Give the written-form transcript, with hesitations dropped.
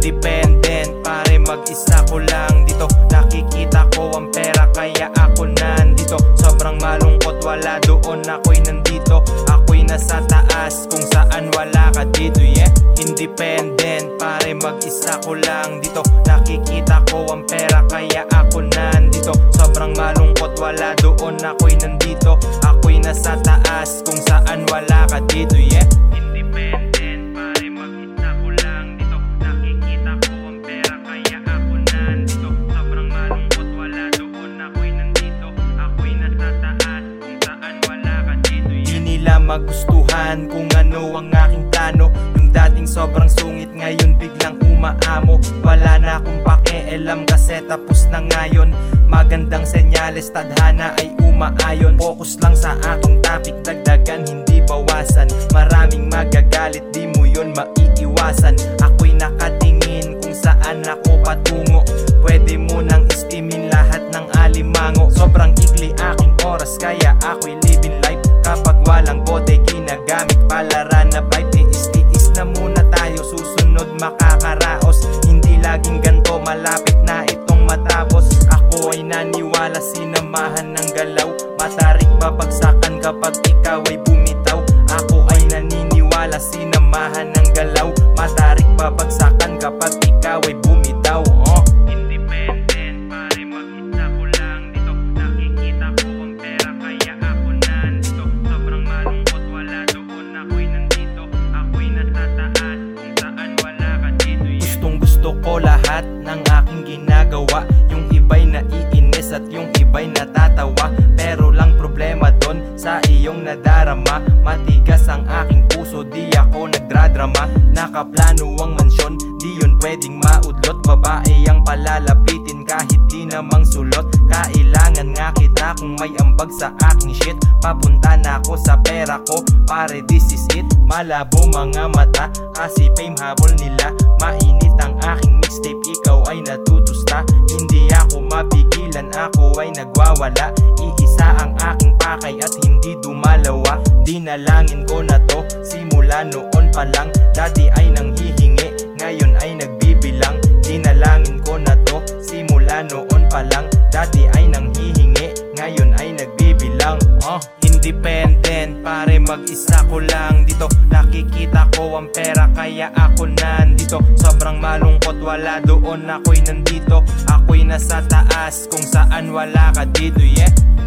Independent, pare mag-isa ko lang dito. Nakikita ko ang pera kaya ako nandito. Sobrang malungkot, wala doon, ako'y nandito. Ako'y nasa taas kung saan wala ka dito, yeah. Independent, pare mag-isa ko lang dito. Nakikita ko ang pera kaya ako nandito. Sobrang malungkot, wala doon, ako'y nandito. Ako'y nasa taas kung saan wala ka dito, yeah. Independent, pare mag-isa ko lang dito. Nakikita ko ang pera kaya ako nandito. Sobrang malungkot, wala doon, ako'y nandito. Ako'y nasa taas kung saan wala ka dito, yeah. Di nila magustuhan kung ano ang aking plano. Yung dating sobrang sungit, ngayon biglang umaamo. Wala na akong pakialam kasi tapos na ngayon. Magandang senyales, tadhana ay umaayon. Focus lang sa aking topic, dagdagan hindi bawasan. Maraming magagalit, di mo yun maiiwasan. Ako'y nakatingin kung saan ako patungo. Pwede mo nang istimin lahat ng alimango. Sobrang ikli aking oras kaya ako'y living life. Kapag walang bote ginagamit palaran na vibe. Tiis-tiis na muna tayo, susunod makakaraos. Hindi laging ganto, malapit na itong matapos. Ako ay naniwala, sinamahan ng galaw. Matarik babagsakan kapag ikaw ay bumitaw. Ako ay naniniwala, sinamahan ng galaw. Matarik babagsakan kapag ikaw ay bumitaw, Independent, pare mag-isa ko lang dito. Nakikita ko ang pera kaya ako nandito. Sobrang malungkot, wala doon, ako'y nandito. Ako'y nasa taas kung saan wala ka dito, yeah. Gustong gusto ko lahat ng aking ginagawa. Yung iba'y naiinis at yung iba'y natatawa. Pero lang problema doon sa iyong nadarama. Matigas ang aking puso, di ako nagdradrama. Nakaplano ang mansyon, di yun pwedeng maudlot. Babae ang palalapitin kahit di namang sulot. Kailangan nga kita kung may ambag sa aking shit. Papunta na ako sa pera ko, pare this is it. Malabo mga mata kasi fame habol nila. Mainit ang aking mixtape, ikaw ay natutusta. Hindi ako mapigilan, ako ay nagwawala. Iisa ang aking pakay at hindi dumalawa. Dinalangin ko na to, simula noon pa lang. Dati ay nanghihingi, ngayon ay nagbibilang. Dinalangin ko na to, simula noon pa lang. Dati ay nanghihingi, ngayon ay nagbibilang. Independent, pare mag-isa ko lang dito. Nakikita ko ang pera kaya ako nandito. Sobrang malungkot, wala doon, ako'y nandito. Ako'y nasa taas kung saan wala ka dito, yeah.